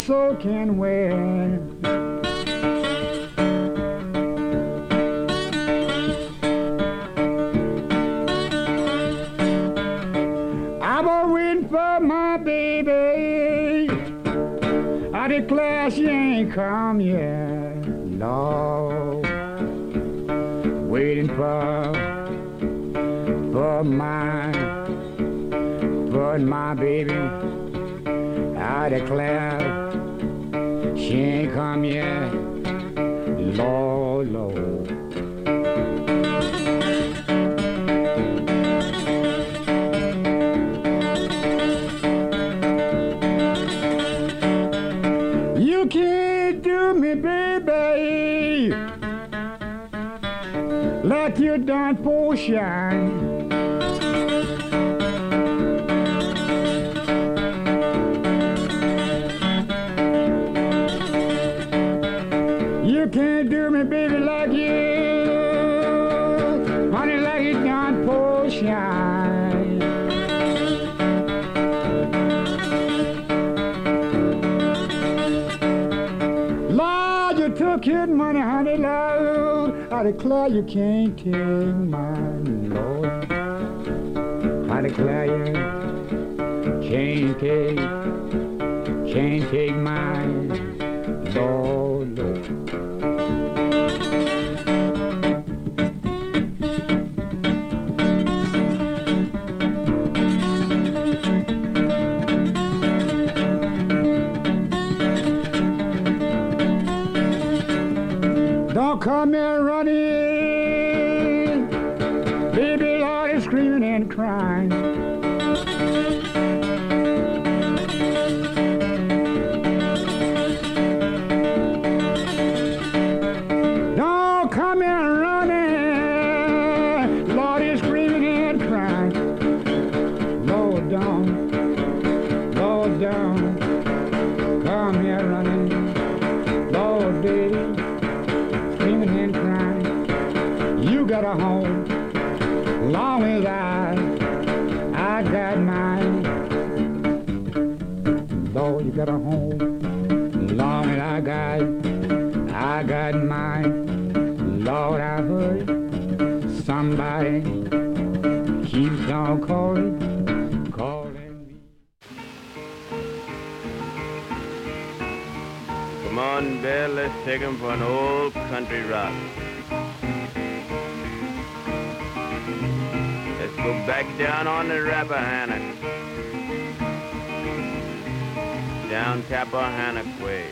soaking wet. I've been waiting for my baby. I declare she ain't come yet. Lord, waiting for my baby. I declare she ain't come yet. Lord, Lord. You can't do me, baby, like you done for shine. You can't do me, baby, like you, honey, like you done for shine. Lord, you took his money, honey, Lord. I declare you can't take mine, Lord. I declare you can't take mine, Lord, Lord. Don't come here running, baby, Lord is screaming and crying. Don't come here running, Lord is screaming and crying. Lord, don't come here running, Lord, baby, screaming and crying. You got a home, long as I got mine. Lord, you got a home, long as I got mine. Lord, I heard somebody keeps on calling me. Come on, Bill, let's take him for an old country rock. Let's go back down on the Rappahannock, down Tappahannock way.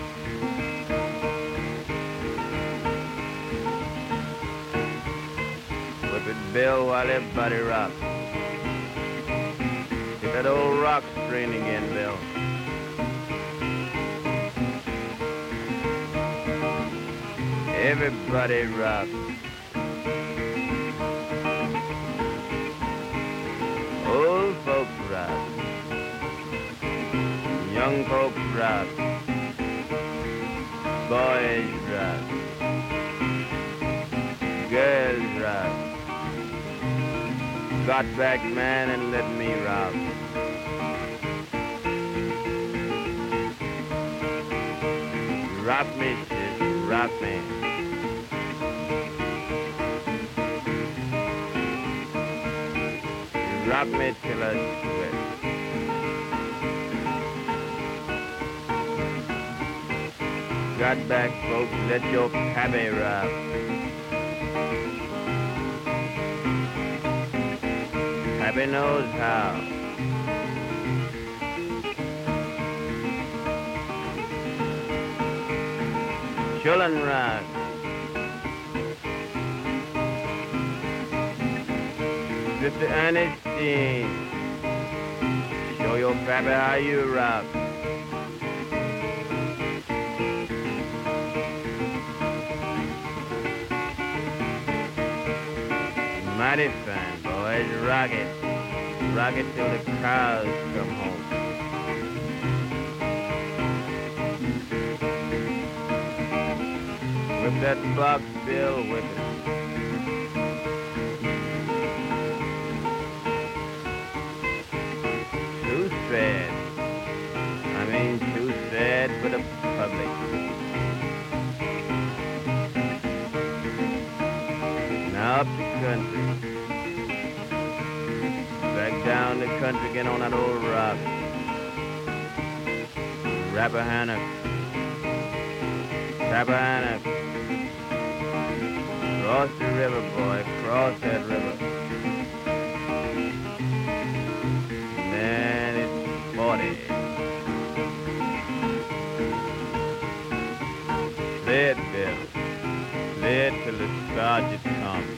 Whip it, Bill, while everybody rocks. Get that old rock string again, Bill. Everybody rock. Old folks rock. Young folks rock. Boys rock. Girls rock. Got back, man, and let me rock. Rock me, sis, rock me. Rock me till I sweat. Got back, folks, let your pappy rock. Pappy knows how. Children rock. Sister Ernestine, show your pappy how you rock. Mighty fine, boys, rock it. Rock it till the cows come home. Whip that box, Bill, whip it. Too sad right for the public. Now up the country. Back down the country, get on that old rock. Rappahannock. Rappahannock. Cross the river, boy. Cross that river. Then it's 40. Play it, Bill. Play it till the sergeant comes.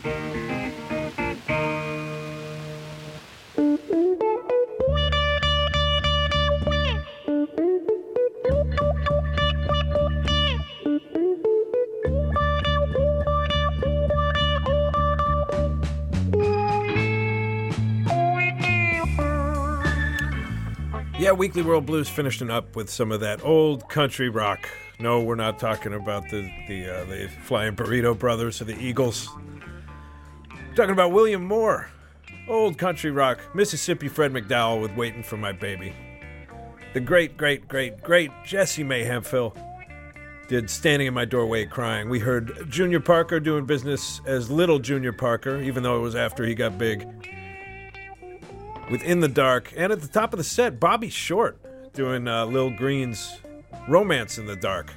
Yeah, Weekly World Blues finishing up with some of that old country rock. No, we're not talking about the Flying Burrito Brothers or the Eagles. We're talking about William Moore. Old country rock. Mississippi Fred McDowell with Waiting for My Baby. The great Jesse May Hemphill did Standing in My Doorway Crying. We heard Junior Parker doing business as Little Junior Parker, even though it was after he got big, with In the Dark. And at the top of the set, Bobby Short doing Lil Green's Romance in the Dark.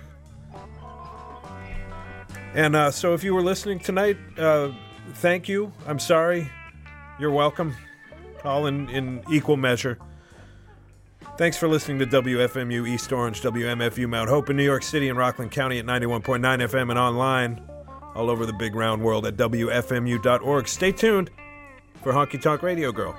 And so if you were listening tonight, thank you. I'm sorry. You're welcome. All in equal measure. Thanks for listening to WFMU East Orange, WMFU Mount Hope in New York City and Rockland County at 91.9 FM and online all over the big round world at WFMU.org. Stay tuned for Honky Tonk Radio Girl.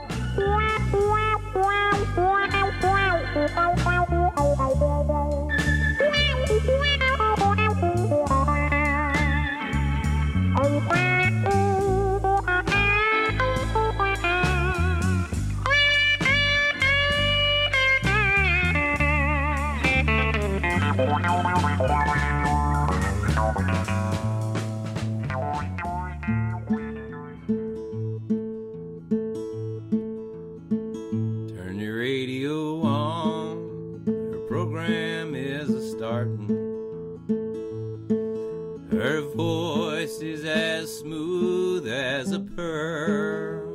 Turn your radio on, her program is a-startin'. Her voice is as smooth as a pearl,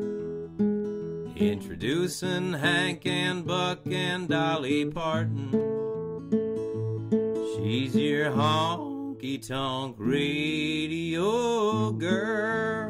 introducing Hank and Buck and Dolly Parton. She's your honky-tonk radio girl.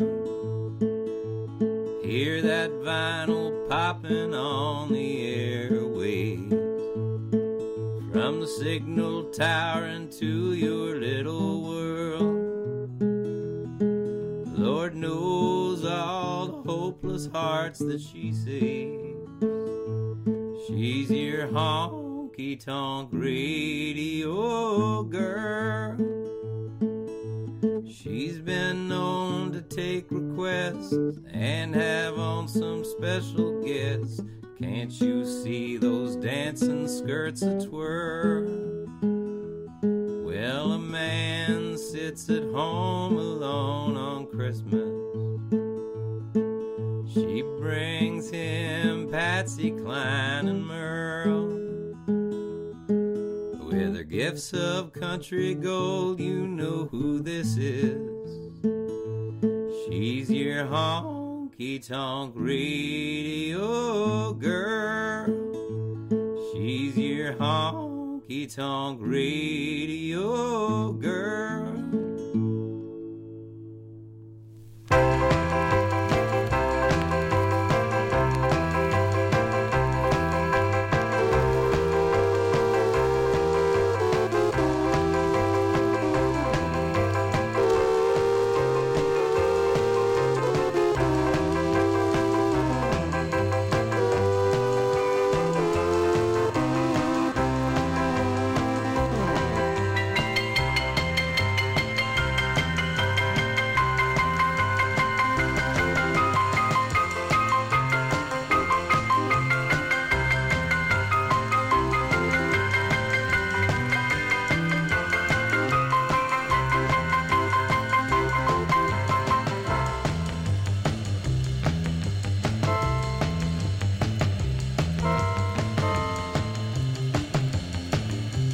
Hear that vinyl popping on the airwaves, from the signal tower into your little world. Lord knows all the hopeless hearts that she saves. She's your honky-tonk radio girl. She's been known to take requests and have on some special guests. Can't you see those dancing skirts a-twirl? Well, a man sits at home alone on Christmas. She brings him Patsy Cline and Merle. With her gifts of country gold, you know who this is. She's your honky-tonk radio girl. She's your honky-tonk radio girl.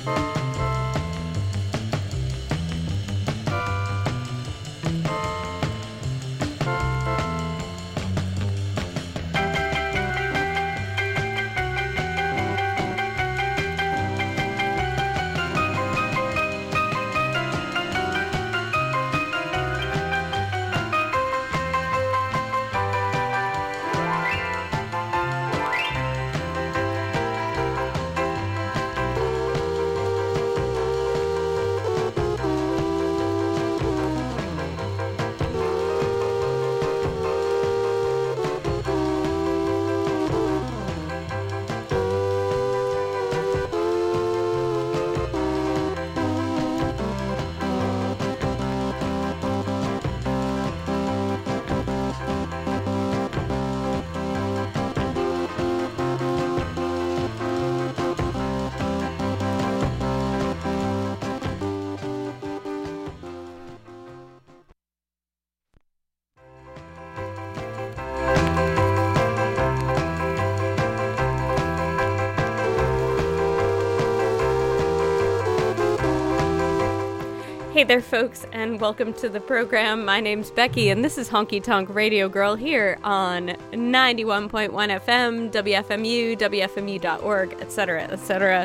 Hey there, folks, and welcome to the program. My name's Becky, and this is Honky Tonk Radio Girl here on 91.1 FM, WFMU, WFMU.org, etc., etc.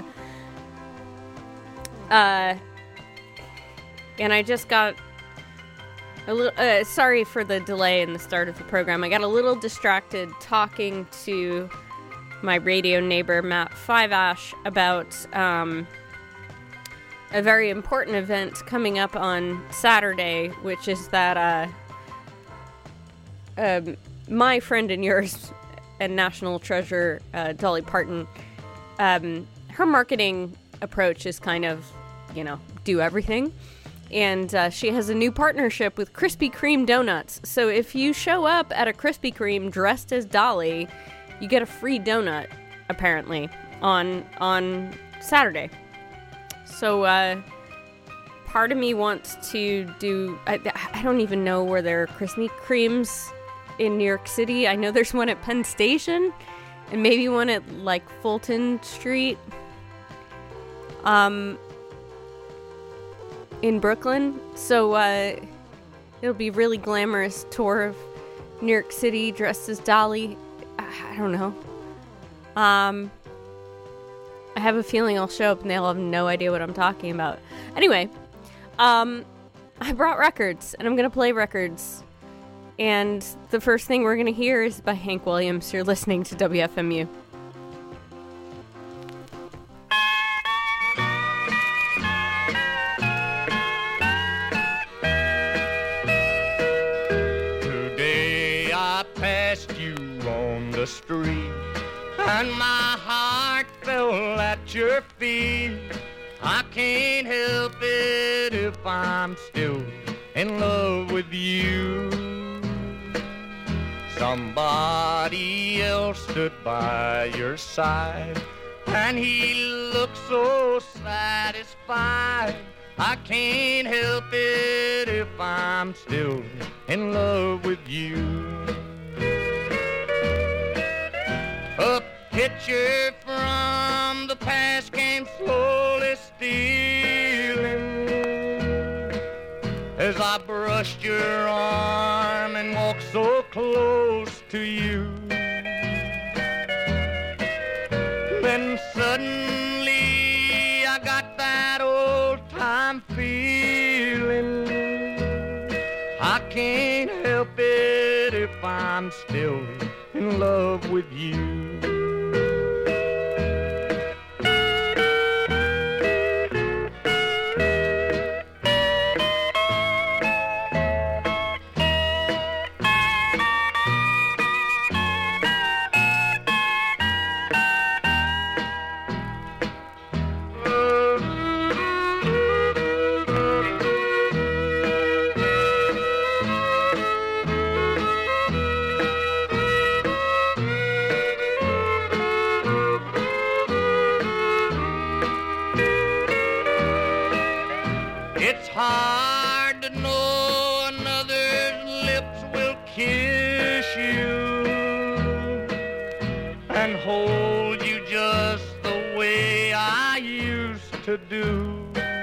And I just got a little, sorry for the delay in the start of the program. I got a little distracted talking to my radio neighbor, Matt Fiveash, about, a very important event coming up on Saturday, which is that my friend and yours and national treasure, Dolly Parton, her marketing approach is kind of, do everything. And she has a new partnership with Krispy Kreme donuts. So if you show up at a Krispy Kreme dressed as Dolly, you get a free donut, apparently, on Saturday. So, part of me wants to do... I don't even know where there are Krispy Kremes in New York City. I know there's one at Penn Station, and maybe one at, Fulton Street. In Brooklyn. So, it'll be a really glamorous tour of New York City dressed as Dolly. I don't know. I have a feeling I'll show up and they'll have no idea what I'm talking about. Anyway, I brought records, and I'm going to play records. And the first thing we're going to hear is by Hank Williams. You're listening to WFMU. Today I passed you on the street, and my heart fell at your feet. I can't help it if I'm still in love with you. Somebody else stood by your side, and he looked so satisfied. I can't help it if I'm still in love with you. A picture from the past came slowly stealing as I brushed your arm and walked so close to you. Then suddenly I got that old-time feeling. I can't help it if I'm still in love with you. It's hard to know another's lips will kiss you and hold you just the way I used to do.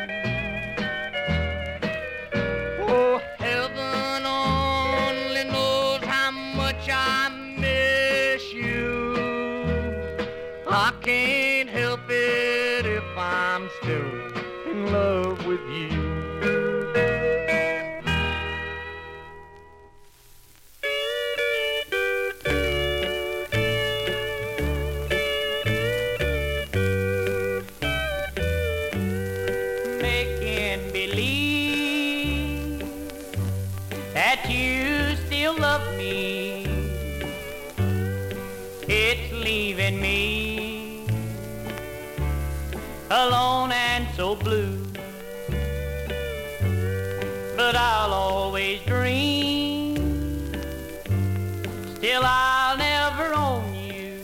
Oh, heaven only knows how much I miss you. I can't help it if I'm still in love with you. Making believe that you still love me, it's leaving me alone and so blue. But I'll always dream, still I'll never own you.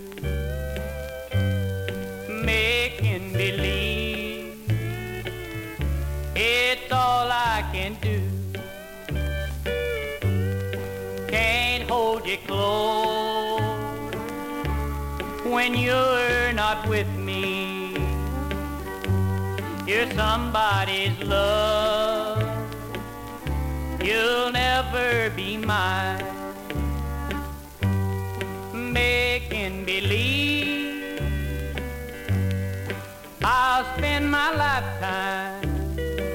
Making believe, it's all I can do. Can't hold you close when you're not with me. You're somebody's love, you'll never be mine. Making believe I'll spend my lifetime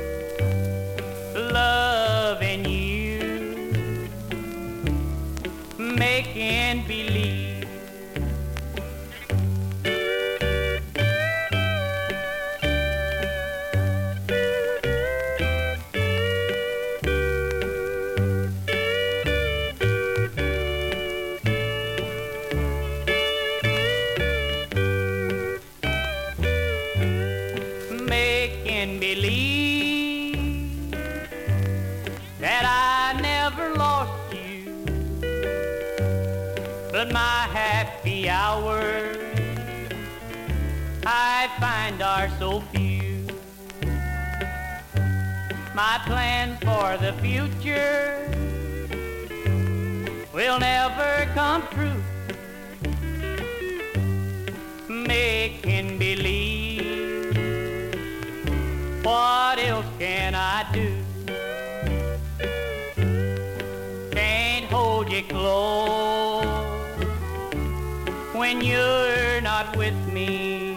loving you. Making believe. Making believe that I never lost you, but my happy hours I find are so few. My plans for the future will never come true. Making believe, what else can I do? Can't hold you close when you're not with me.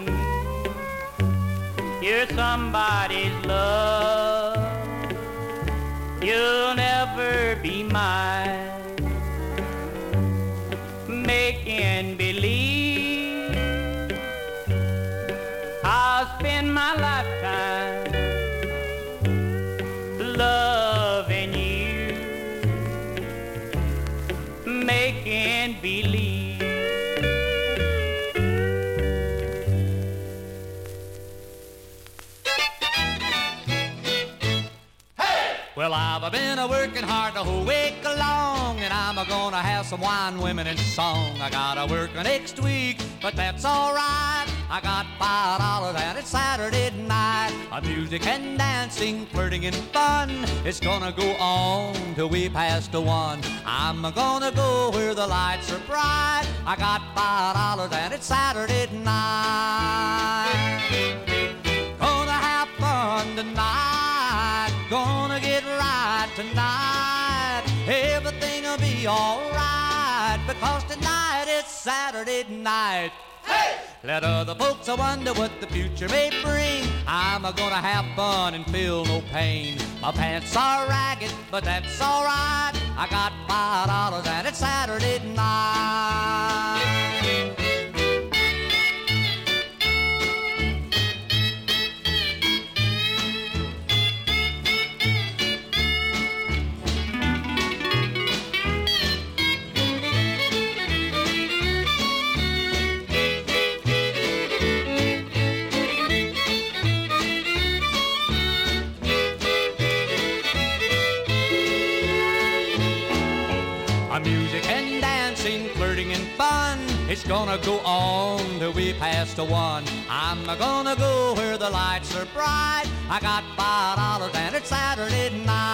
You're somebody's love, you'll never be mine. Making believe I'll spend my lifetime loving you. Making believe. Well, I've been a-working hard the whole week long, and I'm a-gonna have some wine, women, and song. I gotta work next week, but that's alright. I got $5 and it's Saturday night. Music and dancing, flirting and fun. It's gonna go on till we pass to 1. I'm gonna go where the lights are bright. I got $5 and it's Saturday night. Gonna have fun tonight, gonna get right tonight. Everything'll be alright, because tonight it's Saturday night. Hey! Let other folks wonder what the future may bring. I'm gonna have fun and feel no pain. My pants are ragged, but that's alright. I got $5 and it's Saturday night. Music and dancing, flirting and fun. It's gonna go on till we pass to 1. I'm gonna go where the lights are bright. I got $5 and it's Saturday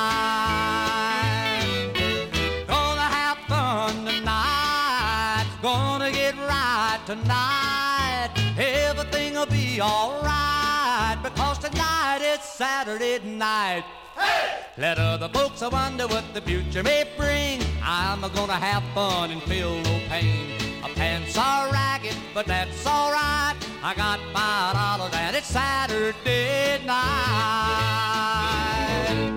night. Gonna have fun tonight, gonna get right tonight. Everything'll be alright, 'cause tonight it's Saturday night. Hey! Let other folks wonder what the future may bring. I'm gonna have fun and feel no pain. My pants are ragged, but that's alright. I got $5 and it's Saturday night.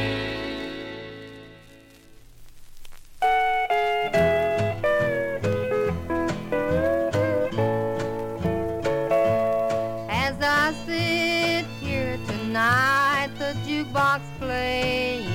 As I sit here tonight, the jukebox playing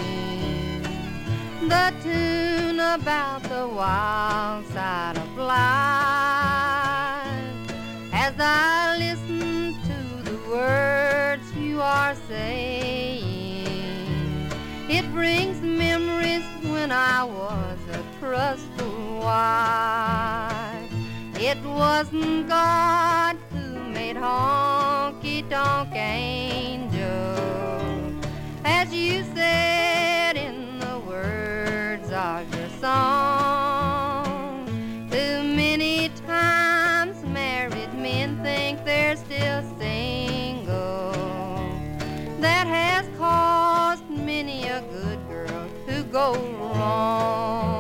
the tune about the wild side of life. As I listen to the words you are saying, it brings memories when I was a trustful wife. It wasn't God who made honky-tonk angels, as you said in the words of your song. Too many times married men think they're still single. That has caused many a good girl to go wrong.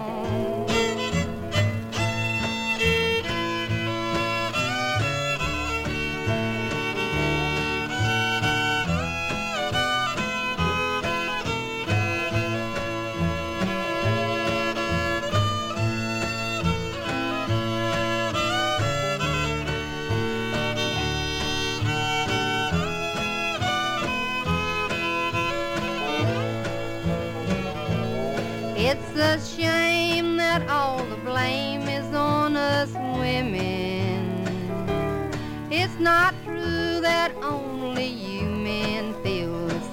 It's a shame that all the blame is on us women. It's not true that only you men feel the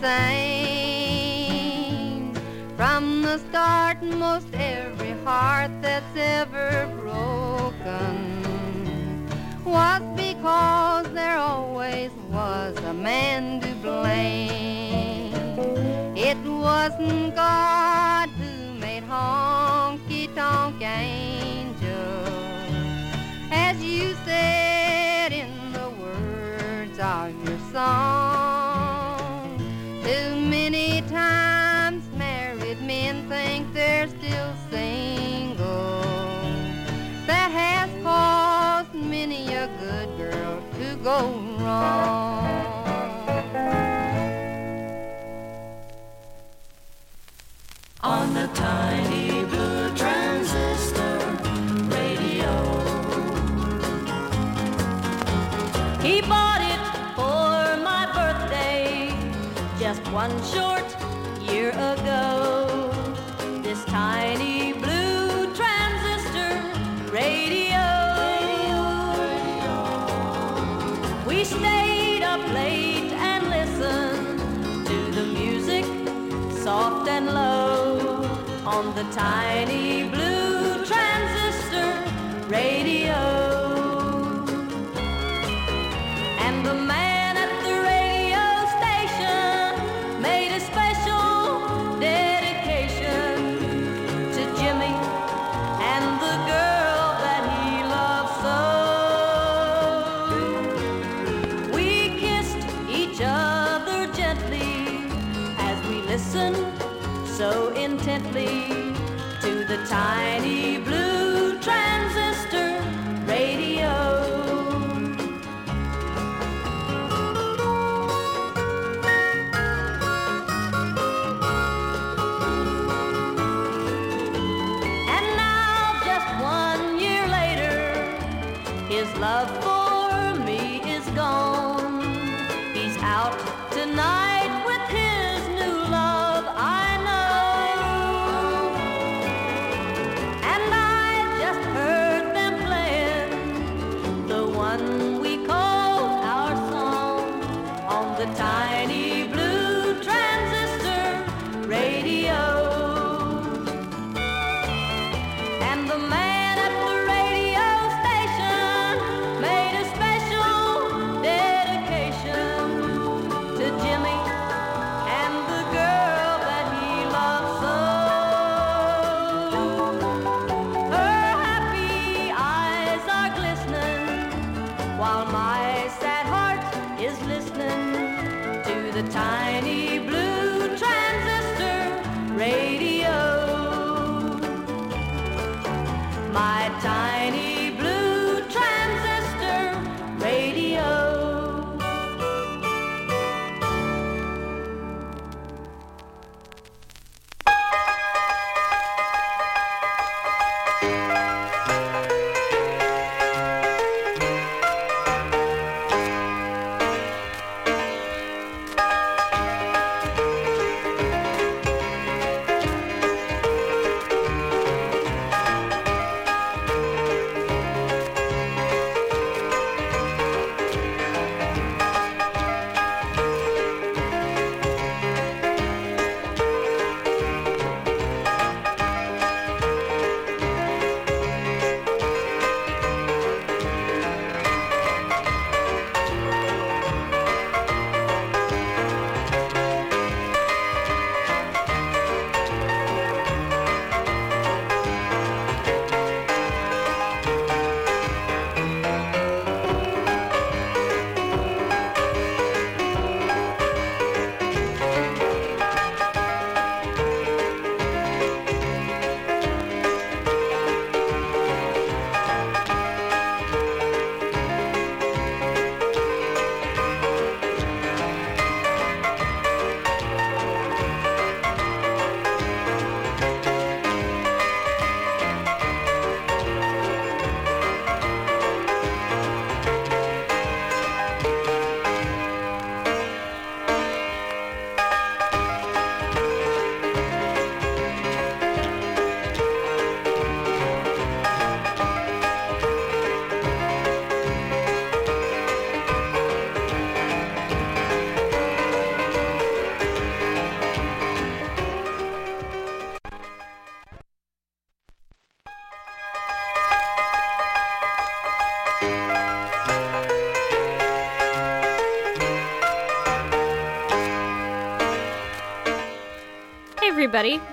same. From the start, most every heart that's ever broken was because there always was a man to blame. It wasn't God who made honky-tonk angels, as you said in the words of your song. Too many times married men think they're still single. That has caused many a good girl to go wrong. On the tiny blue transistor radio. He bought it for my birthday just one short year ago. This tiny blue transistor radio. We stayed up late and listened to the music, soft and low, on the tiny blue transistor radio. And the man at the radio station made a special dedication to Jimmy and the girl that he loved so. We kissed each other gently as we listened so intently to the tiny blue transistor radio. And now, just 1 year later, his love for me is gone. He's out tonight with his new love, I know. And I just heard them playing the one we call our song on the tiny blue transistor radio. And the man at the radio station made a special dedication to Jimmy and the girl that he loved so. Her happy eyes are glistening while my sad heart is listening the tiny blue transistor radio. My tiny blue transistor radio. Everybody,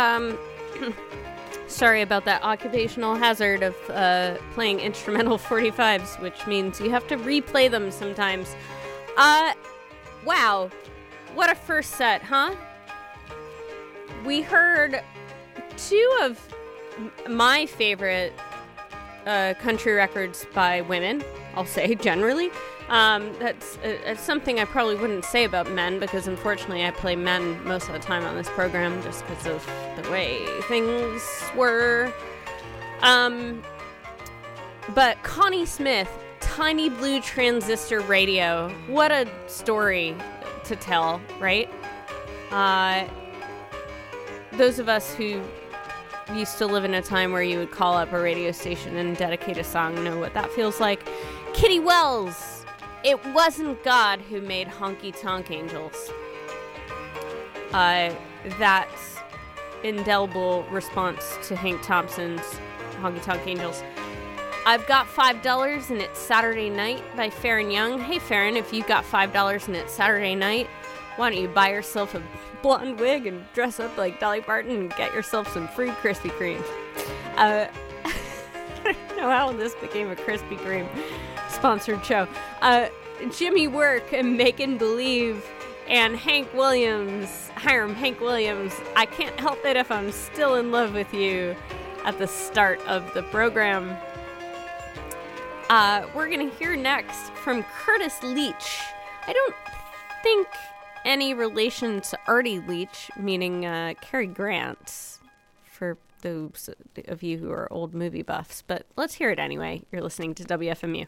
sorry about that occupational hazard of playing instrumental 45s, which means you have to replay them sometimes. Wow, what a first set, huh? We heard two of my favorite country records by women, I'll say, generally. That's something I probably wouldn't say about men, because unfortunately I play men most of the time on this program just because of the way things were. But Connie Smith, Tiny Blue Transistor Radio, what a story to tell, right? Those of us who used to live in a time where you would call up a radio station and dedicate a song know what that feels like. Kitty Wells, It Wasn't God Who Made Honky Tonk Angels. That indelible response to Hank Thompson's Honky Tonk Angels. I've got $5 and it's Saturday Night by Farron Young. Hey Farron, if you've got $5 and it's Saturday night, why don't you buy yourself a blonde wig and dress up like Dolly Parton and get yourself some free Krispy Kremes. I don't know how this became a Krispy Kreme sponsored show. Jimmy Work and Makin' Believe and Hank Williams, Hiram Hank Williams, I Can't Help It If I'm Still in Love With You at the start of the program. We're going to hear next from Curtis Leach. I don't think any relation to Artie Leach, meaning Cary Grant, for those of you who are old movie buffs. But let's hear it anyway. You're listening to WFMU.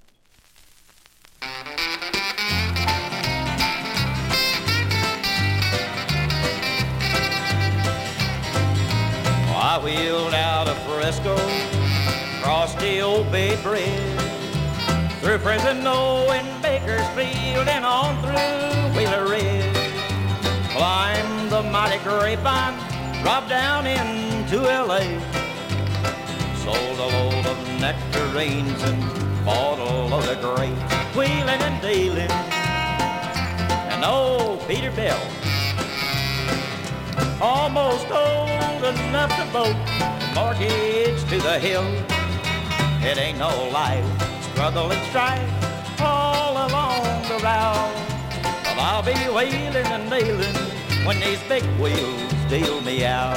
I wheeled out of Fresco, crossed the old Bay Bridge, through Fresno and Bakersfield and on through Wheeler Ridge. Climbed the mighty grapevine, dropped down into L.A. Sold a load of nectarines and bought a load of grapes, wheeling and dealing. And old Peter Bell, almost old enough to vote, mortgage to the hill. It ain't no life, struggle and strife all along the route. Well, I'll be wheeling and dealing when these big wheels deal me out.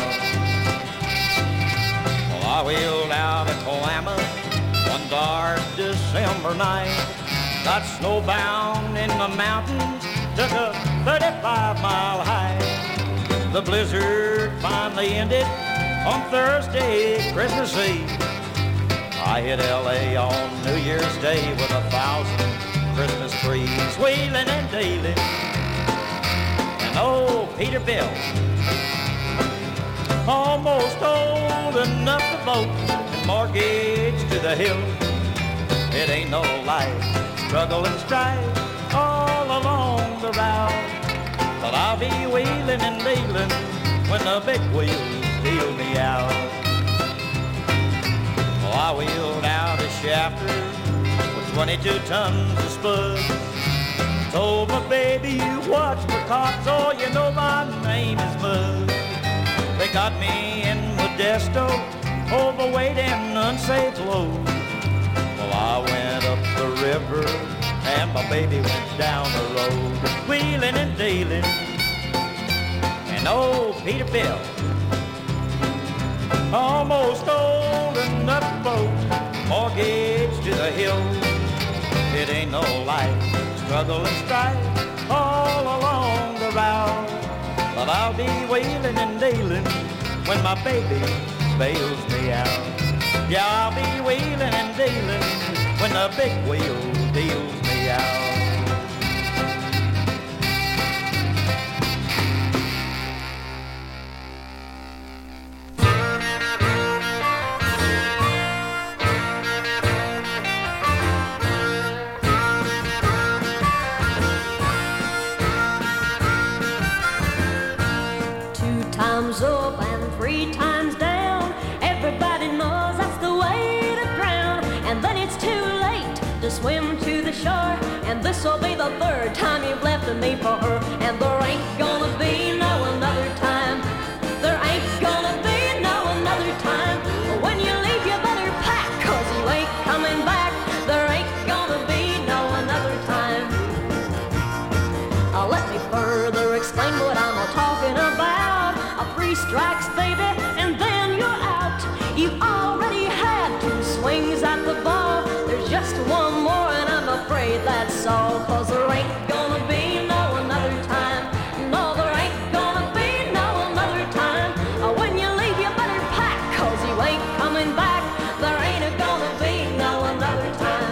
Well, I wheeled out of Klamath one dark December night. Got snowbound in the mountains, took a 35-mile hike. The blizzard finally ended on Thursday, Christmas Eve. I hit L.A. on New Year's Day with 1,000 Christmas trees, wheeling and dealing. And old Peterbilt, almost old enough to vote and mortgage to the hill. It ain't no life, struggle and strife all along the route. But I'll be wheeling and dealing when the big wheels deal me out. Well, I wheeled out a shafter with 22 tons of spud. Told my baby, you watch the cops, oh, you know my name is Bud. They got me in Modesto, overweight and unsafe load. Well, I went up the river and my baby went down the road, wheeling and dealing. And old Peterbilt, almost old enough to vote, mortgage to the hill. It ain't no life, struggle and strife all along the route. But I'll be wheeling and dealing when my baby bails me out. Yeah, I'll be wheeling and dealing when the big wheel deals me out. Times up and 3 times down. Everybody knows that's the way to drown. And then it's too late to swim to the shore. And this'll be the 3rd time you've left me for her. And there ain't gonna be no another time. There ain't gonna be no another time. When you leave you better pack, 'cause you ain't coming back. There ain't gonna be no another time. Let me further explain what I'm talking about. 3 strikes, baby, and then you're out. You've already had 2 swings at the ball. There's just one more, and I'm afraid that's all. 'Cause there ain't gonna be no another time. No, there ain't gonna be no another time. When you leave, you better pack, 'cause you ain't coming back. There ain't gonna be no another time.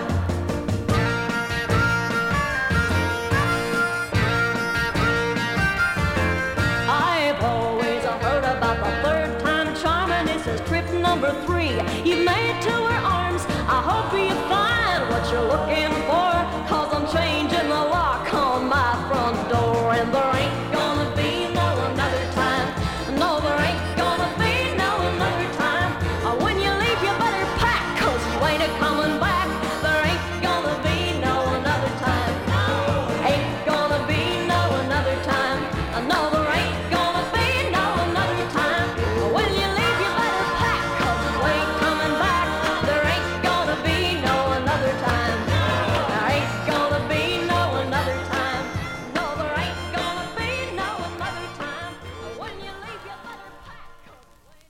I've always heard about the 3rd time charming. This is trip number 3. You made to her arms. I hope you find what you're looking for, 'cause I'm changing the lock on my front door. And there ain't gonna be no another time. No, there ain't gonna be no another time. When you leave, you better pack, 'cause you ain't coming back. There ain't gonna be no another time. Ain't gonna be no another time. No, there ain't gonna be no another time. When you leave, you better pack, 'cause you ain't coming back. There ain't gonna be no another time. There ain't gonna be no another time. No, there ain't gonna be no another time. When you leave, you better pack, 'cause you ain't.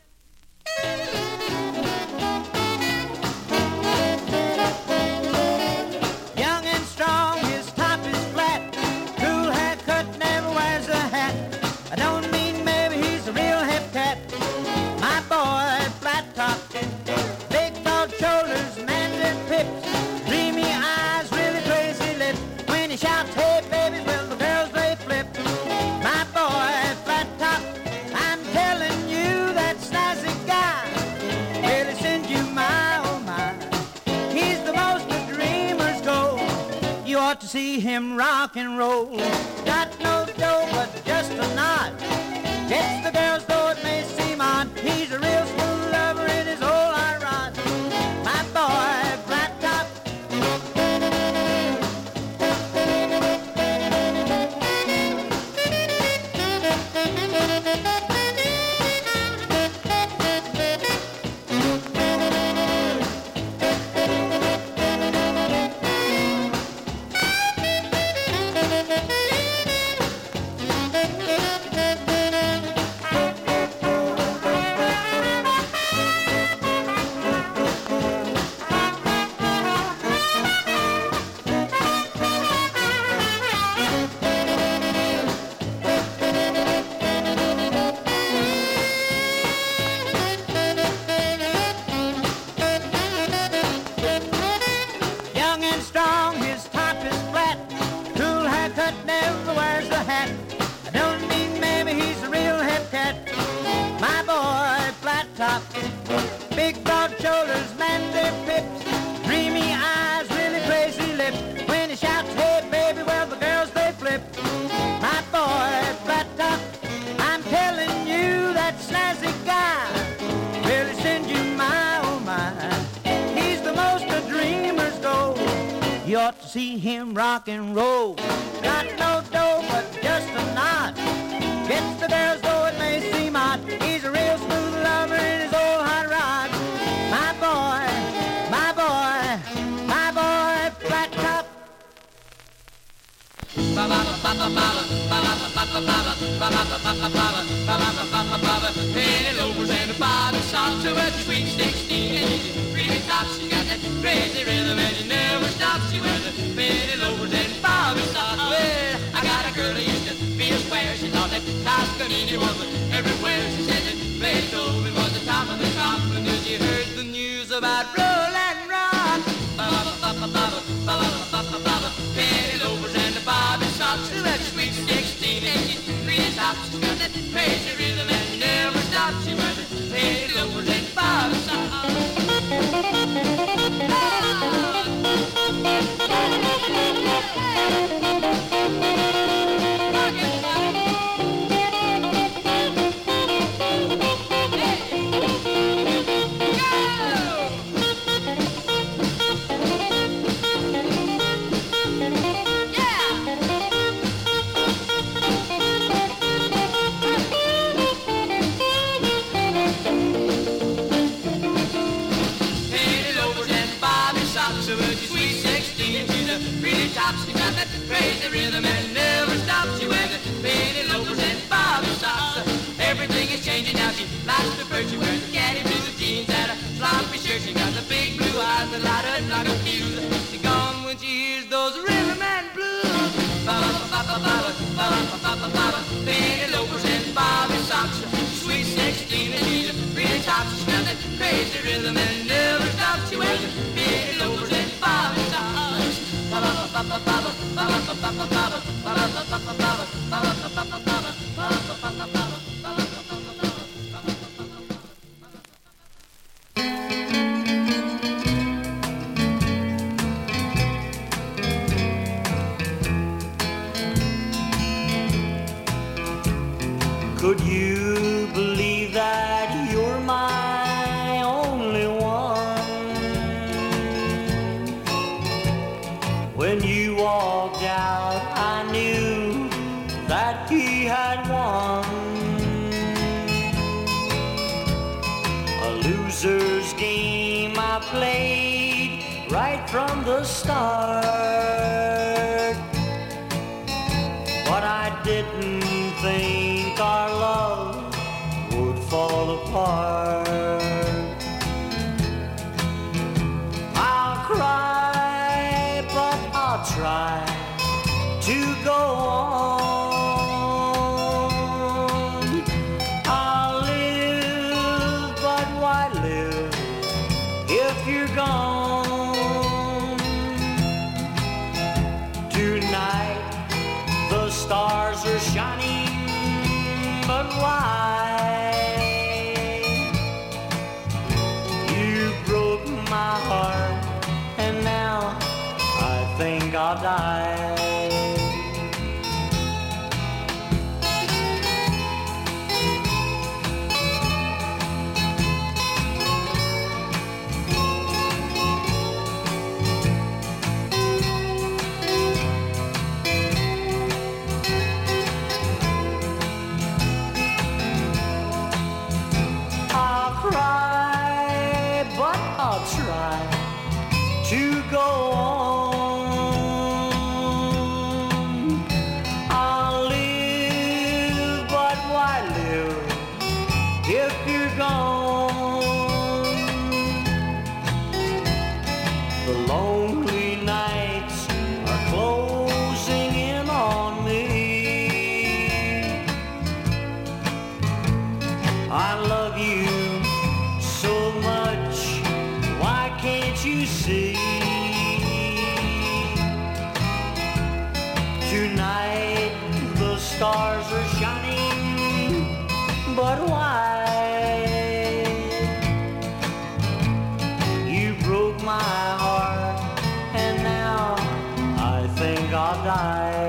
Young and strong, his top is flat. Cool haircut, never wears a hat. I don't mean maybe he's a real hip cat. My boy, flat top, big broad shoulders, mandarin pips, dreamy eyes, really crazy lips. When he shouts, hey baby, well the girls they flip. My boy, flat top, I'm telling you that snazzy guy really sends you my oh my. He's the most of dreamers go. You ought to see him rock and roll. Got no dough, but just a nod. Gets the girls, though it may seem odd. He's a real smooth lover in his whole hot rod. My boy, flat top. wears a hat. I don't mean maybe he's a real hip cat. My boy, flat top, big broad shoulders, manly pips, dreamy eyes, really crazy lips. When he shouts, hey baby, well the girls they flip. My boy, flat top, I'm telling you that snazzy guy really sends you my oh my. He's the most a dreamer's goal. You ought to see him rock and roll. Got no dough, but just a nod. Gets the girls, though it may seem odd. He's a real smooth lover in his old hot rod. My boy, my boy, my boy, flat top. Penny loafers and a bottle socks, so at the sweet 16 and she's really top. She got that crazy rhythm and she never stops. She wears the penny loafers and bobby socks. Well, I got a girl who used to be a square. She thought that Toscanini was everywhere. She said that Beethoven was the top of the crop until she heard the news about Roland Rock. Penny loafers and the bobby socks, so at the sweet 16 and she's really top. She's got that crazy rhythm and she never stops. She wears the penny loafers and bobby socks. Crazy rhythm and never stops. She wears the penny loafers and bobby socks. Everything is changing now. She likes the bird. She wears the caddy blue jeans and a sloppy shirt. She got the big blue eyes that light up like a fuse. She's gone when she hears those rhythm and blues. Penny loafers and bobby socks. Sweet 16 and she's a pretty top. She's got that crazy rhythm and never stops. She wears the penny loafers and bobby socks. Could you believe that you're my only one? When you walked out, I knew that he had won. A loser's game I played right from the start, but I didn't think our love would fall apart. I'll cry, but I'll try to go on. I'll live, but why live if you're gone? Tonight the stars are shining, but why? You broke my heart, and now I think I'll die. stars are shining, but why? You broke my heart, and now I think I'll die.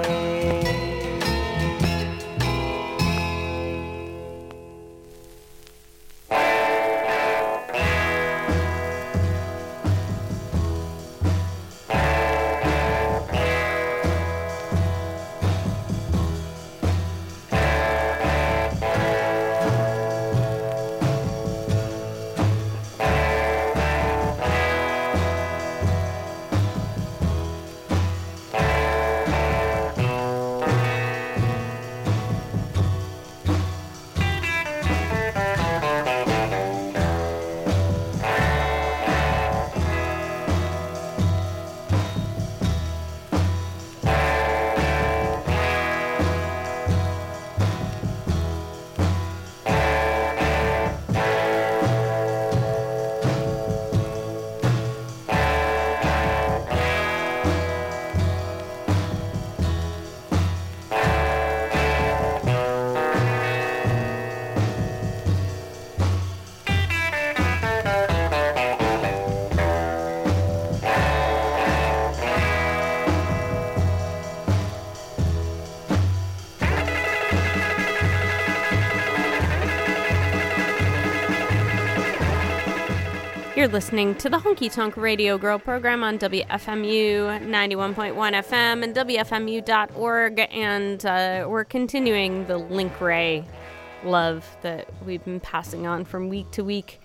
You're listening to the Honky Tonk Radio Girl program on WFMU 91.1 FM and WFMU.org, and we're continuing the Link Ray love that we've been passing on from week to week.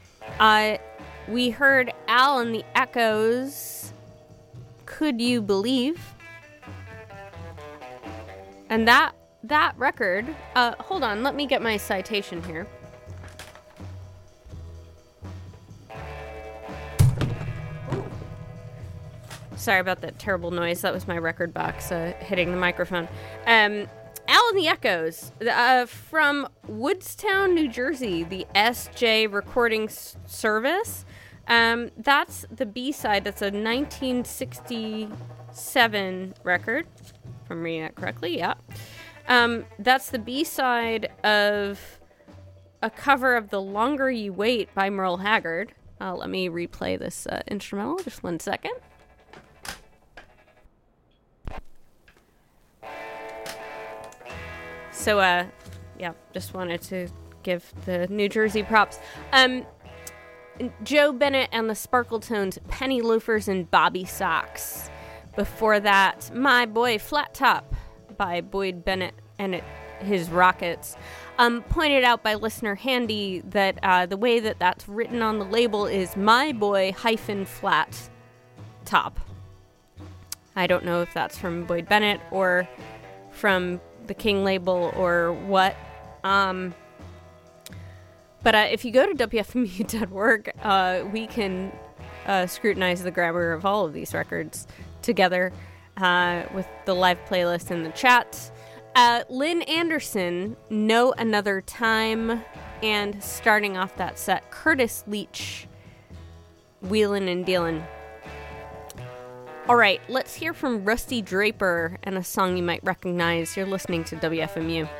We heard Al and the Echoes, Could You Believe? And that record, hold on, let me get my citation here. Sorry about that terrible noise. That was my record box hitting the microphone. Al and the Echoes from Woodstown, New Jersey, the SJ Recording Service. That's the B-side. That's a 1967 record, if I'm reading that correctly. Yeah. That's the B-side of a cover of The Longer You Wait by Merle Haggard. Let me replay this instrumental. Just 1 second. So, yeah, just wanted to give the New Jersey props. Joe Bennett and the Sparkletones, Penny Loafers and Bobby Socks. Before that, My Boy Flat Top by Boyd Bennett and his Rockets. Pointed out by listener Handy that the way that that's written on the label is My Boy -Flat Top. I don't know if that's from Boyd Bennett or from the King label or what. But if you go to WFMU.org, we can scrutinize the grammar of all of these records together with the live playlist in the chat. Lynn Anderson, No Another Time, and starting off that set, Curtis Leach, Wheelin' and Dealin'. All right, let's hear from Rusty Draper and a song you might recognize. You're listening to WFMU.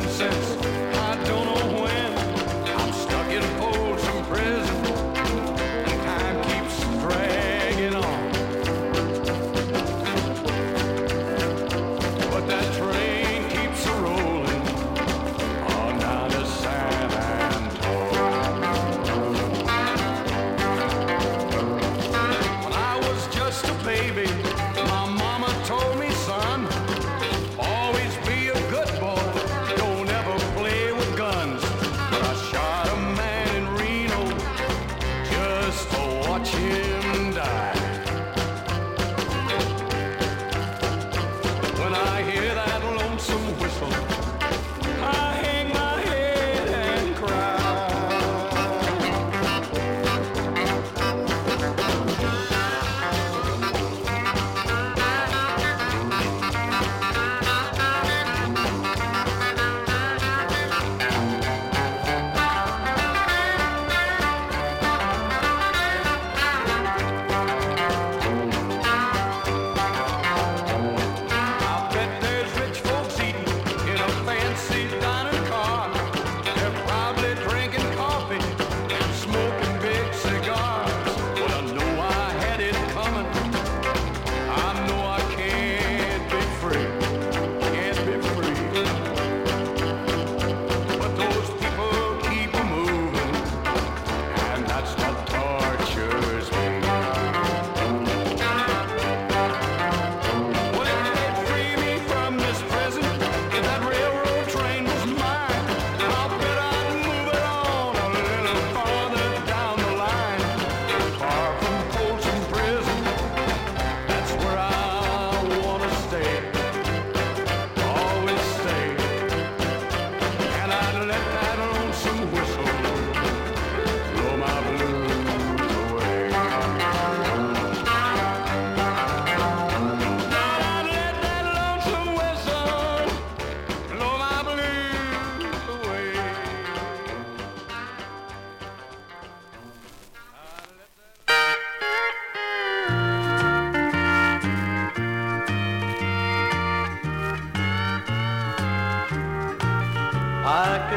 I don't know when. I'm stuck in Folsom Prison.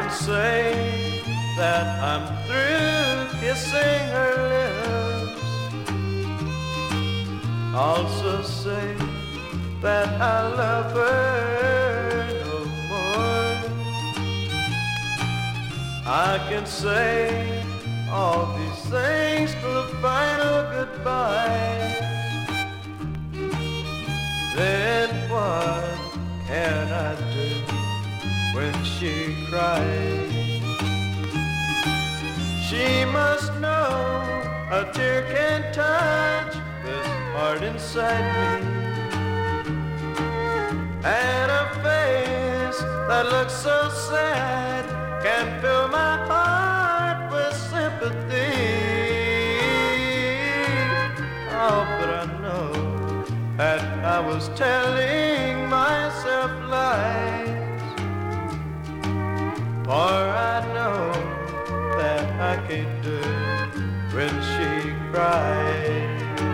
can say that I'm through kissing her lips. Also say that I love her no more. I can say all these things till the final goodbye. Then what can I do when she cries? She must know a tear can't touch this heart inside me, and a face that looks so sad can fill my heart with sympathy. Oh, but I know that I was telling myself lies, for I know that I can't do it when she cries.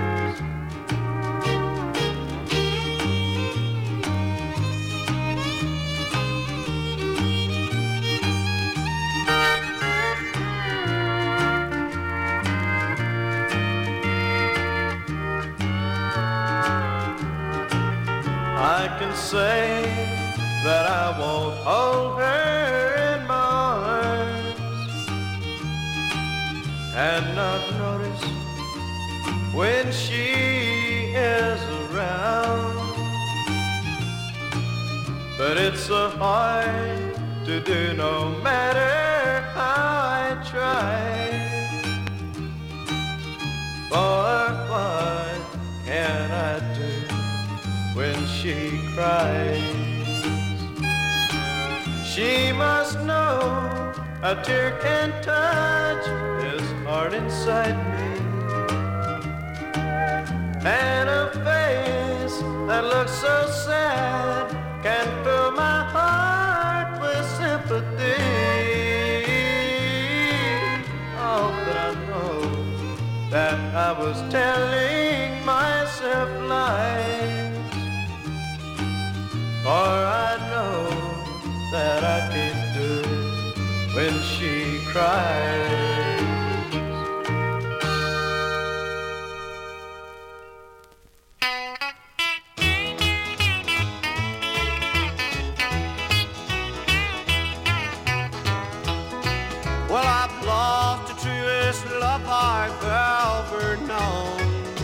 I can say that I won't hold her in my arms and not notice when she is around. But it's so hard to do no matter how I try. For what can I do when she cries? She must know a tear can't touch this heart inside me, and a face that looks so sad can fill my heart with sympathy. Oh, but I know that I was telling myself lies, for I know that I can't do it when she cries. Well, I've lost the truest love I've ever known.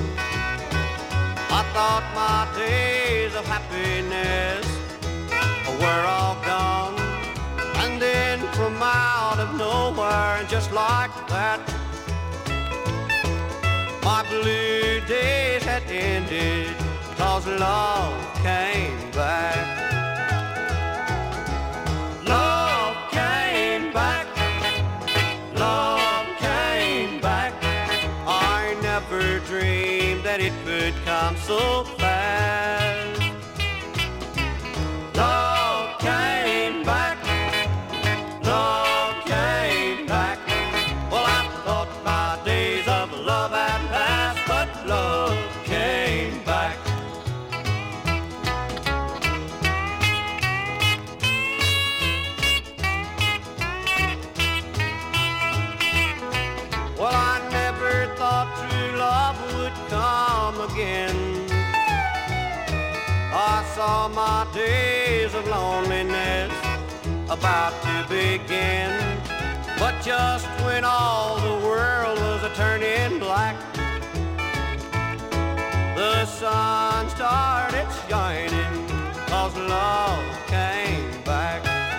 I thought my days of happiness were all gone, and then from out of nowhere, and just like that, my blue days had ended, 'cause love came back. Love came back. Love came back. I never dreamed that it would come so fast. Love came back. Love came back. Well, I thought my days of love had passed, but love came back. Well, I never thought true love would come again. I saw my days of loneliness about to begin, but just when all the world was a-turning black, the sun started shining, 'cause love came back.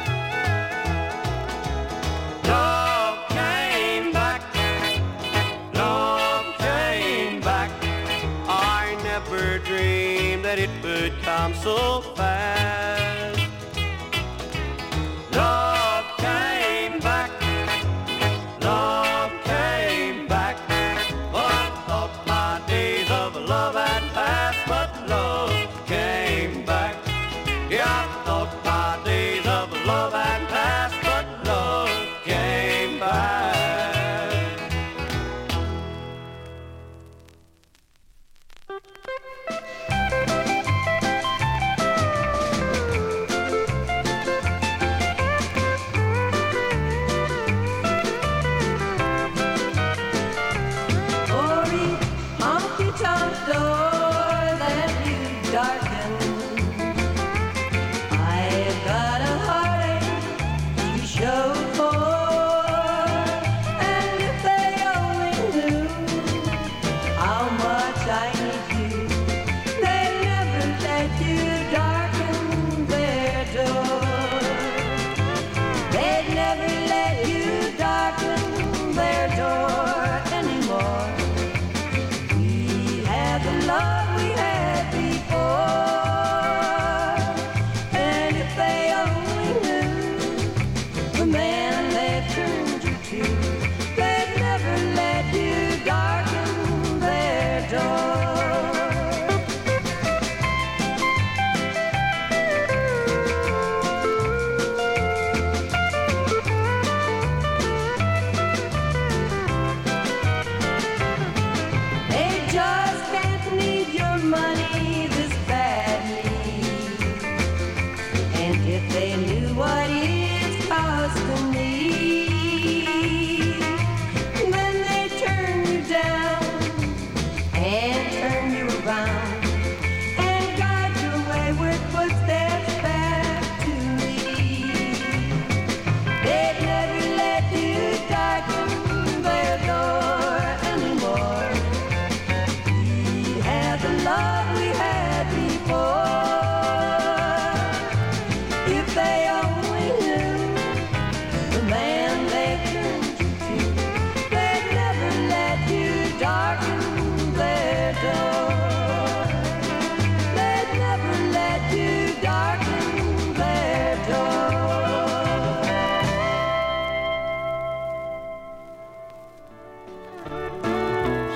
Love came back. Love came back. I never dreamed that it would come so fast. Love came back. Love came back. Well, I thought my days of love had passed, but love came back. Yeah, I thought my days of love had passed, but love came back.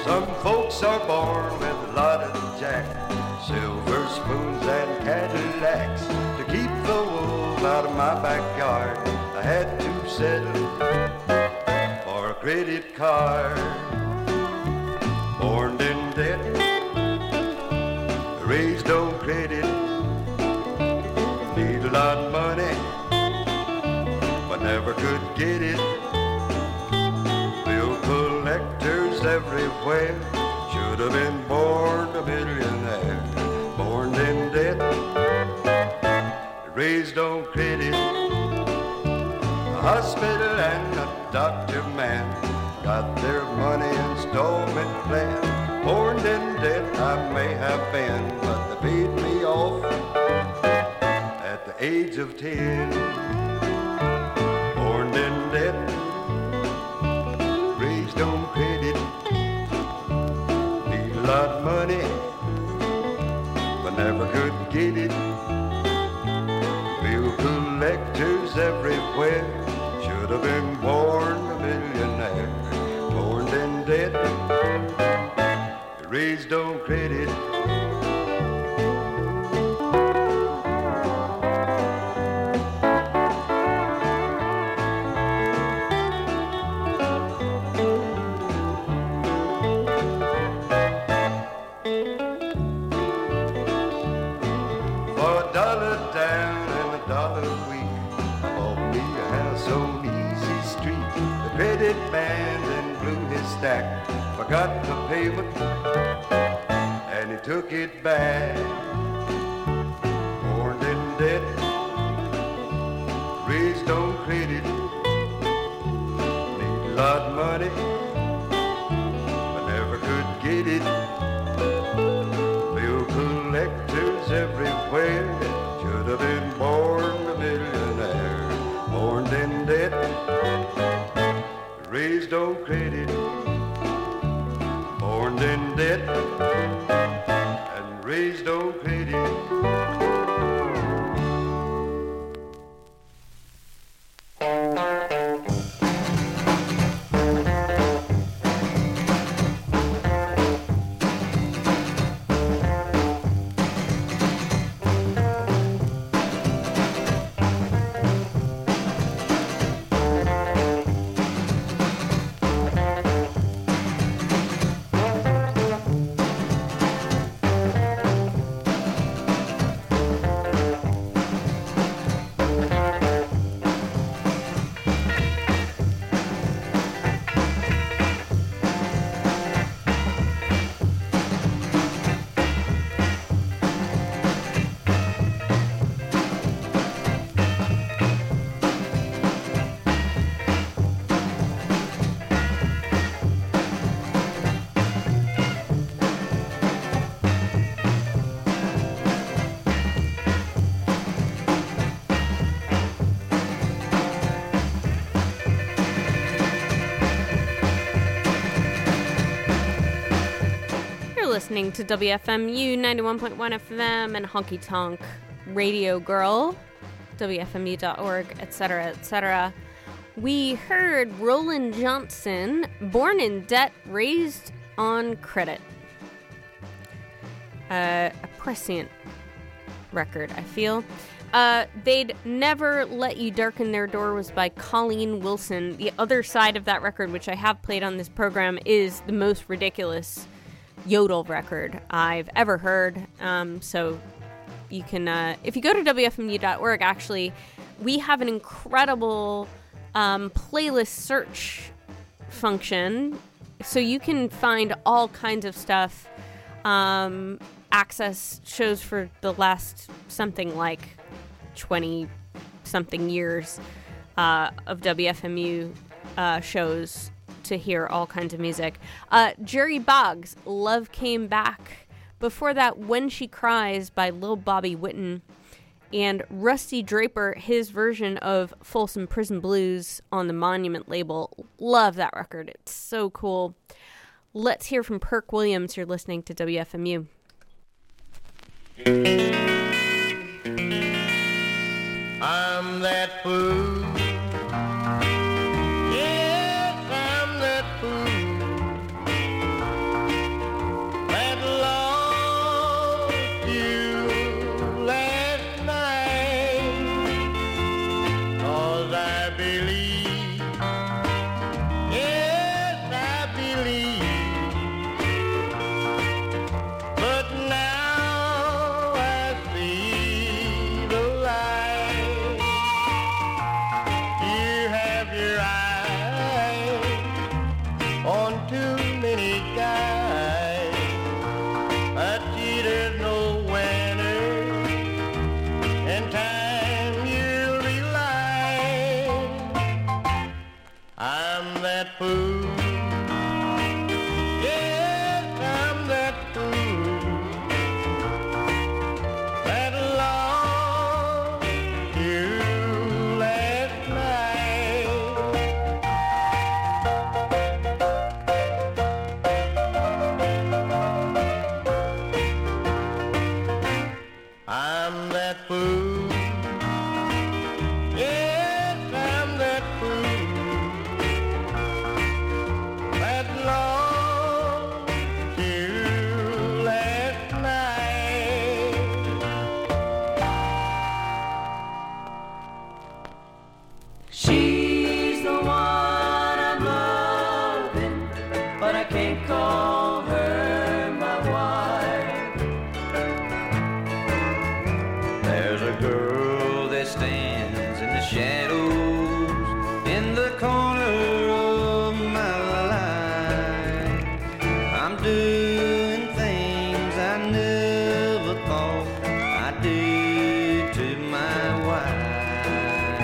Some folks are born with a lot of jack, silver spoons and Cadillacs. To keep the wolf out of my backyard, I had to settle for a credit card. Born in debt, raised on credit, need a lot of money, but never could get it. Bill collectors everywhere, should have been born a millionaire. Born in debt, raised on credit, a hospital and a doctor man got their money installment plan. Born in debt I may have been, but they paid me off at the age of 10. Born in debt, raised on credit, need a lot of money, but never could get it. Bill collectors everywhere, should have been born a millionaire. Born in debt, raised on credit. For a dollar down and a dollar a week, I bought me a house on Easy Street. The credit man then blew his stack, forgot the payment, and he took it back. Born in debt, raised on credit, need a lot of money, but never could get it. Bill collectors everywhere, should have been born a millionaire. Born in debt, raised on credit, born in debt, and raised on credit. Listening to WFMU 91.1 FM and Honky Tonk Radio Girl, WFMU.org, etc., etc. We heard Roland Johnson, Born in Debt, Raised on Credit. A prescient record, I feel. They'd Never Let You Darken Their Door was by Colleen Wilson. The other side of that record, which I have played on this program, is the most ridiculous yodel record I've ever heard. So you can, if you go to WFMU.org, actually, we have an incredible playlist search function. So you can find all kinds of stuff, access shows for the last something like 20-something years of WFMU shows to hear all kinds of music. Jerry Boggs, Love Came Back. Before that, When She Cries by Lil Bobby Whitten. And Rusty Draper, his version of Folsom Prison Blues on the Monument label. Love that record. It's so cool. Let's hear from Perk Williams. You're listening to WFMU. I'm that fool. Yes, I'm that fool. can't call her my wife. There's a girl that stands in the shadows in the corner of my life. I'm doing things I never thought I'd do to my wife.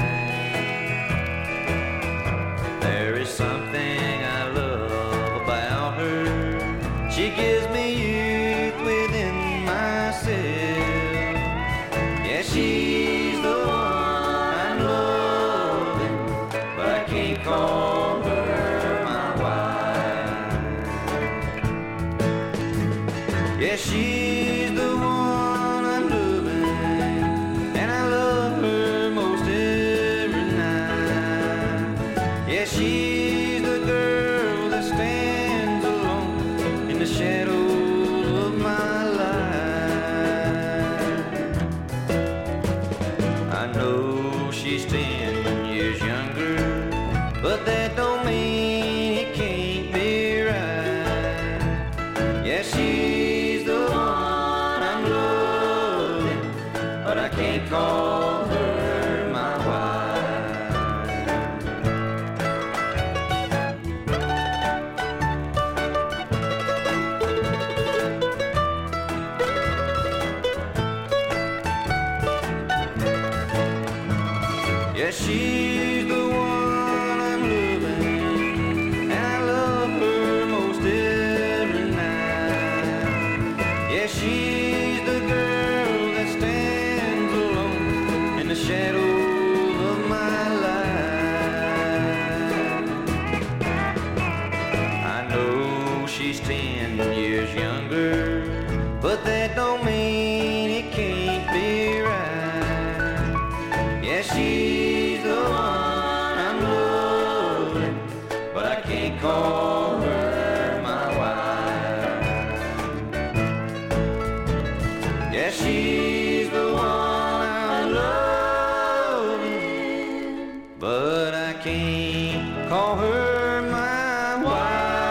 There is something I love about her. She gives me youth within myself. Yeah, she's the one I'm loving, but I can't call her my wife. Yeah, she's the one I'm loving, and I love her most every night. Yeah, she's the girl that stands alone in the shadows of my life. I know she's 10 years younger, but that don't mean it can't be right. Yeah, she's the one I'm loving, but I can't call her my wife. Yeah, she's the one I'm loving, and I love her most every night. Yeah, she's the girl that stands alone in the shadows of my life. I know she's 10 years younger, but that don't mean it can't be right. Yeah, she's the one I'm loving, but I can't call her my wife. Yeah, she's the one I'm loving, but I can't call her my wife.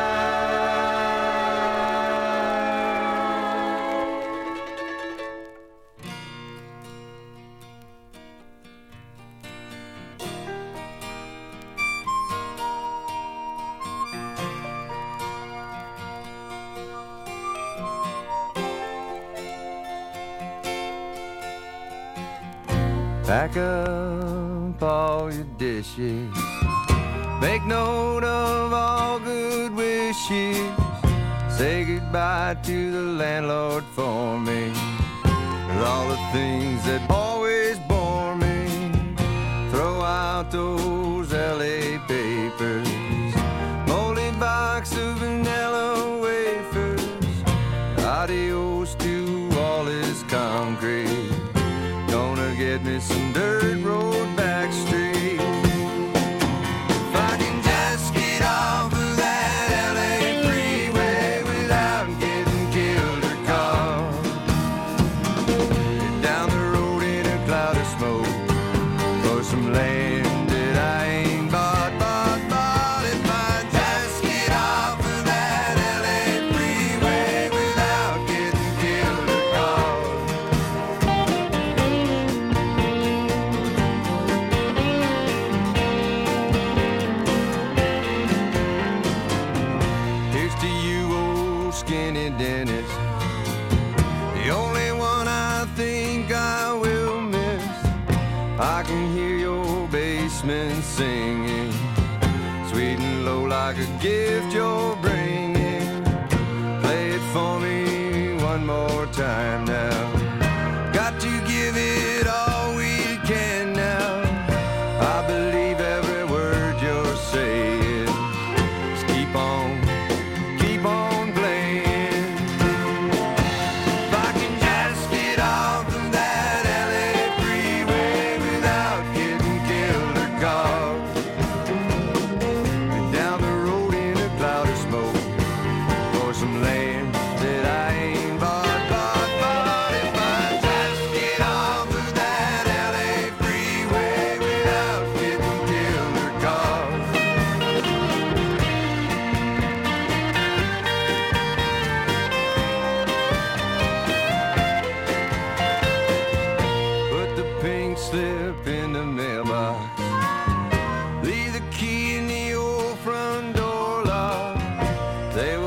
Pack up all your dishes. Make note of all good wishes. Say goodbye to the landlord for me. With all the things that always bore me. Throw out those LA papers. Moldy box of vanilla wafers. Adios to all this concrete. Gonna get me some dirt road back street. If I can just get off of that LA freeway without getting killed or caught. Down the road in a cloud of smoke for some land that I ain't bought. If I just get off of that LA freeway without getting killed or caught. Here's to you, old skinny Dennis, the only one I think I will miss. I can hear your basement singing, sweet and low like a gift you're bringing. Play it for me one more time now. Got to give it all we can now. I believe every word you're saying. Just keep on playing. If I can just get off of that LA freeway without getting killed or caught. Down the road in a cloud of smoke.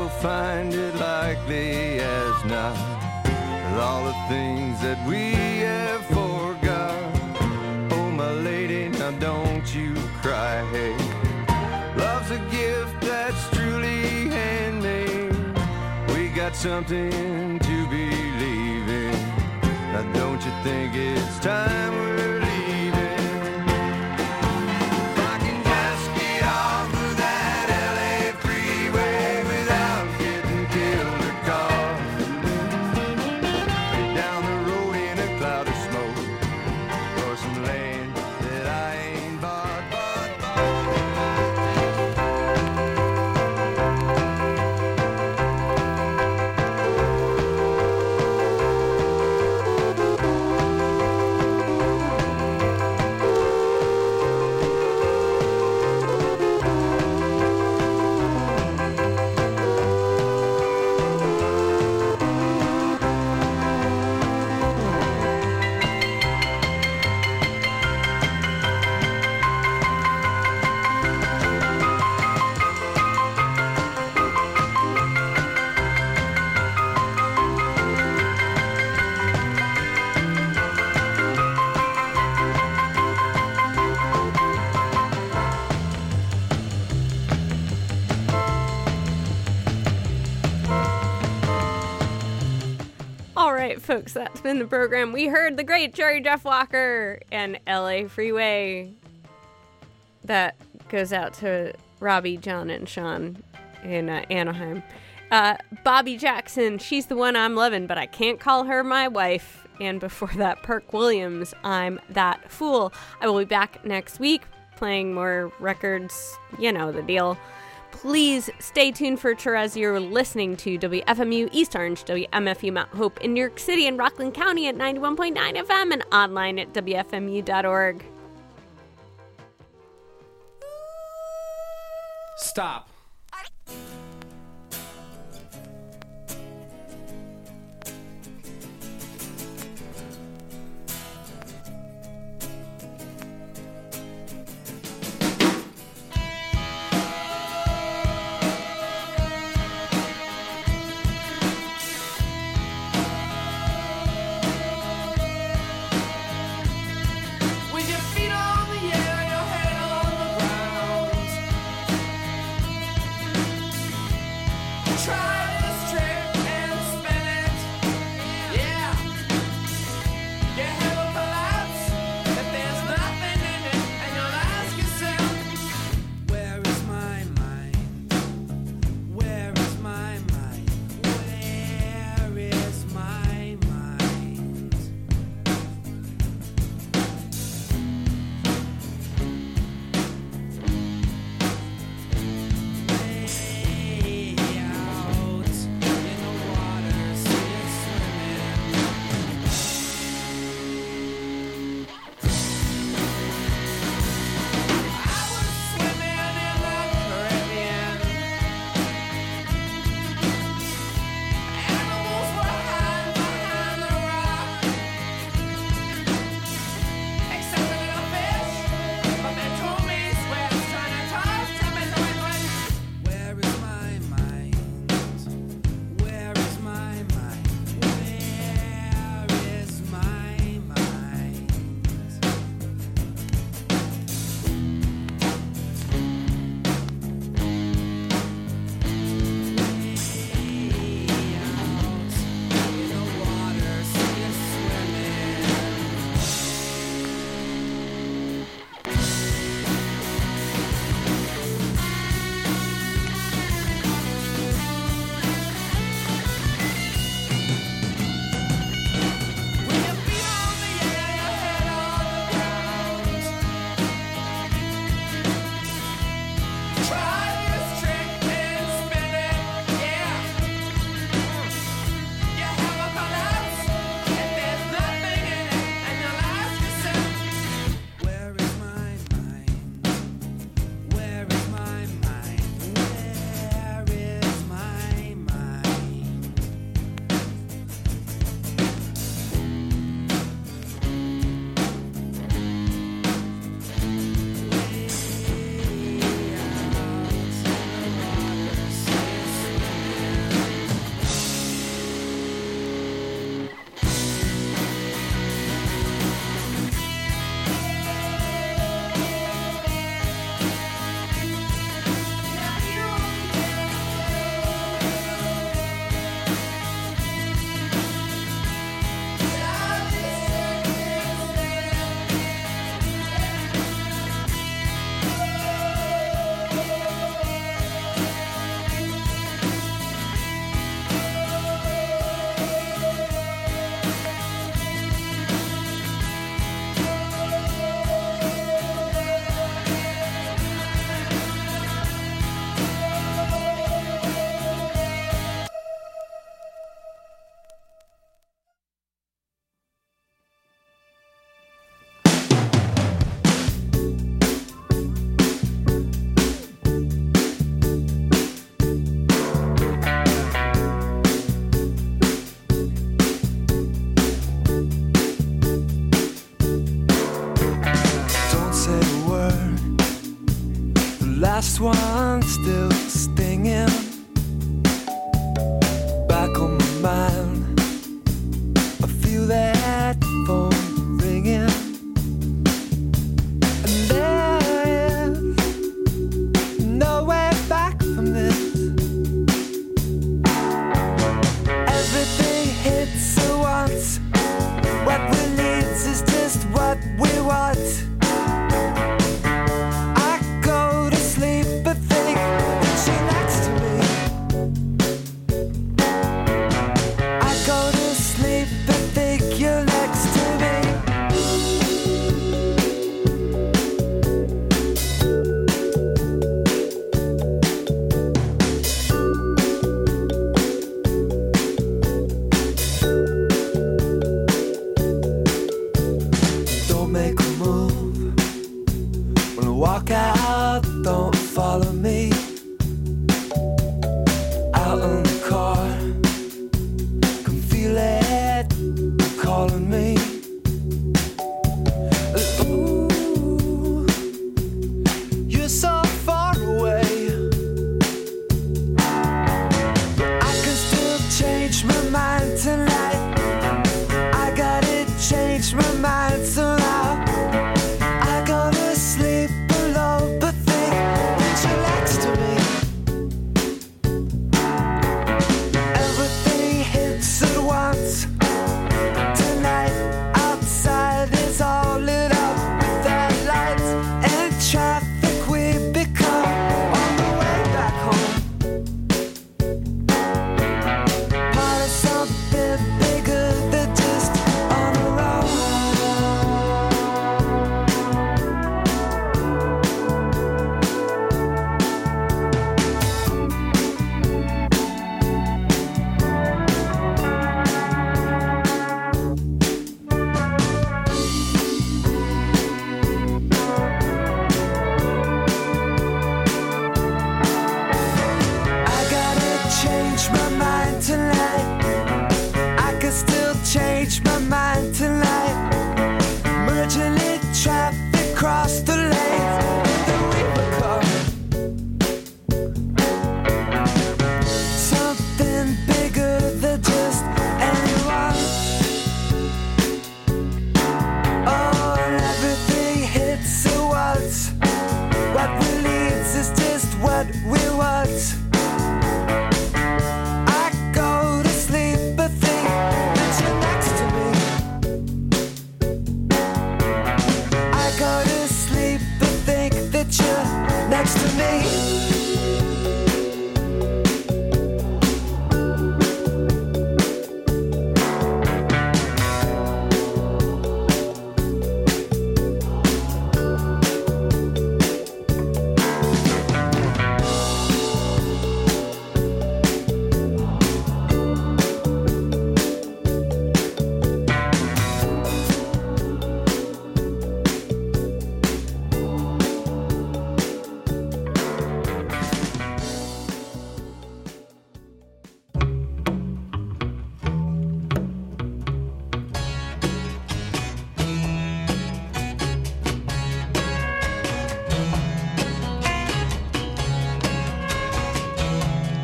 you'll find it likely as not. With all the things that we have forgot. Oh, my lady, now don't you cry, hey. Love's a gift that's truly handmade. We got something to believe in. Now don't you think it's time we're leaving? If I can just get off of that LA freeway without getting killed or caught. Down the road in a cloud of smoke for some land that I ain't bought. Folks, that's been the program. We heard the great Jerry Jeff Walker and LA Freeway. That goes out to Robbie, John, and Sean in Anaheim. Bobby Jackson, She's the One I'm Loving, but I Can't Call Her My Wife. And before that, Perk Williams, I'm That Fool. I will be back next week playing more records. You know the deal. Please stay tuned for Therese. You're listening to WFMU East Orange, WMFU Mount Hope in New York City and Rockland County at 91.9 FM and online at WFMU.org. Stop. crois.